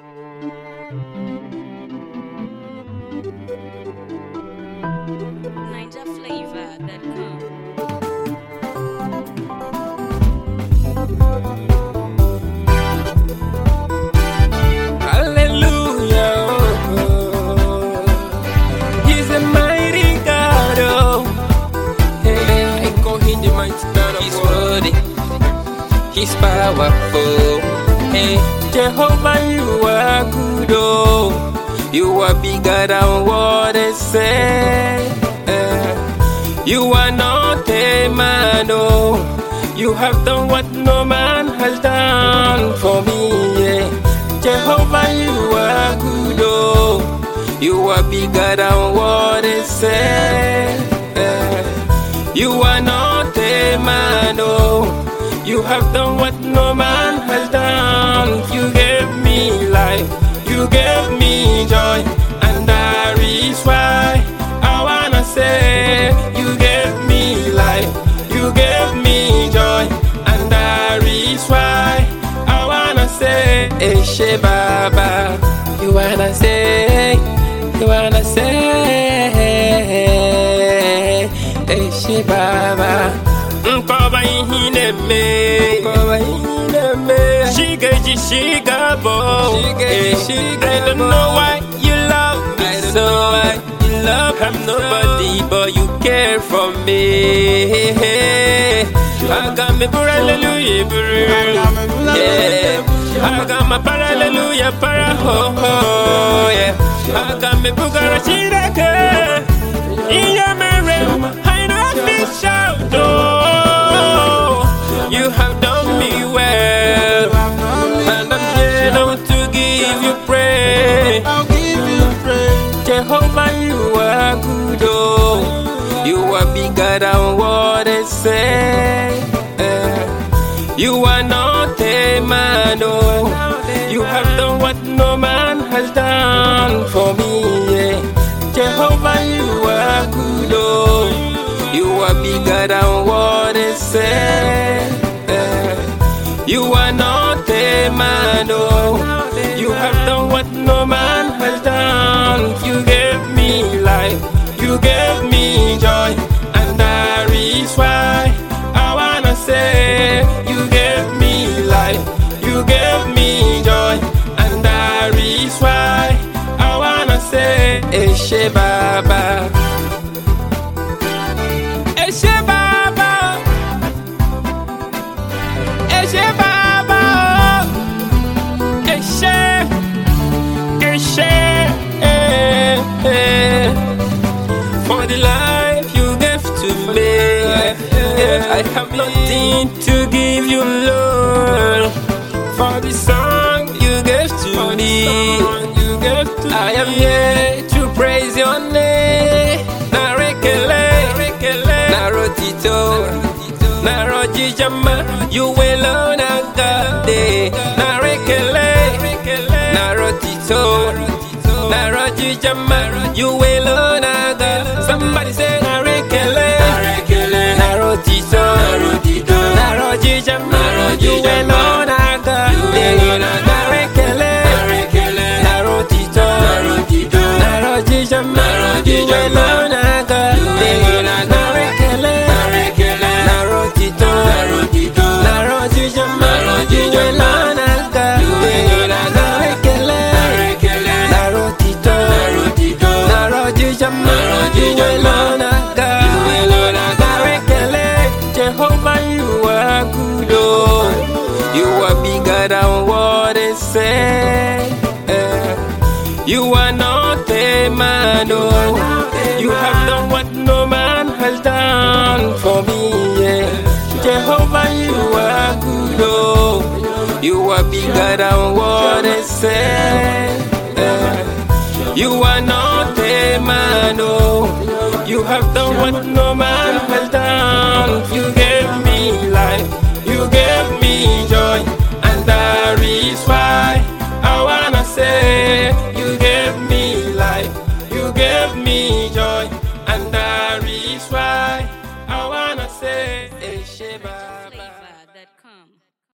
He's powerful. Hey, Jehovah, you are good, oh. You are bigger than what they say. You are not a man, oh. You have done what no man has done for me, yeah. Jehovah, you are good, oh. You are bigger than what they say. You are not a man, oh. You have done what no man has done. You gave me life, you gave me joy, and that is why I wanna say, you gave me life, you gave me joy, and that is why I wanna say, Eshe Baba, you wanna say, Eshe Baba. Shiga bo. I don't know why you love me so. You love I'm nobody, but you care for me. I got me for hallelujah, yeah. I got my hallelujah, para ho ho, yeah. I got me for Garachiraka. In your mirror, I know this shout. You have done me well, and I'm here now to give you praise. I'll give you praise. Jehovah, you are good, oh. You are bigger than what they say. You are not a man, oh. You have done what no man has done for me, yeah. Jehovah, you are good, oh. You are bigger than what they say. You are not a man, oh. You have done what no man has done. You gave me life, you gave me joy, and that is why I wanna say, you gave me life, you gave me joy, and that is why I wanna say, Eshe Baba. Eshe Baba, Eshe Baba, Eshe, Eshe, for the life you gave to me. I have nothing to give you, Lord. For the song you gave to me, I am here to praise your name. Narotito, Narojijama, you alone are God. Narekele, Narotito, Narojijama, you alone are God. Somebody say Narekele, Narotito, Narojijama, you alone are God. Narekele, Narotito, Narojijama, you alone are God. Jehovah, you are good, oh. You are bigger than what they say. You are not a man, oh. You have done what no man has done for me, yeah. Jehovah, you are good, oh. You are bigger than what they say. You are not a man, oh. You have done what no man has done. You gave me life, you gave me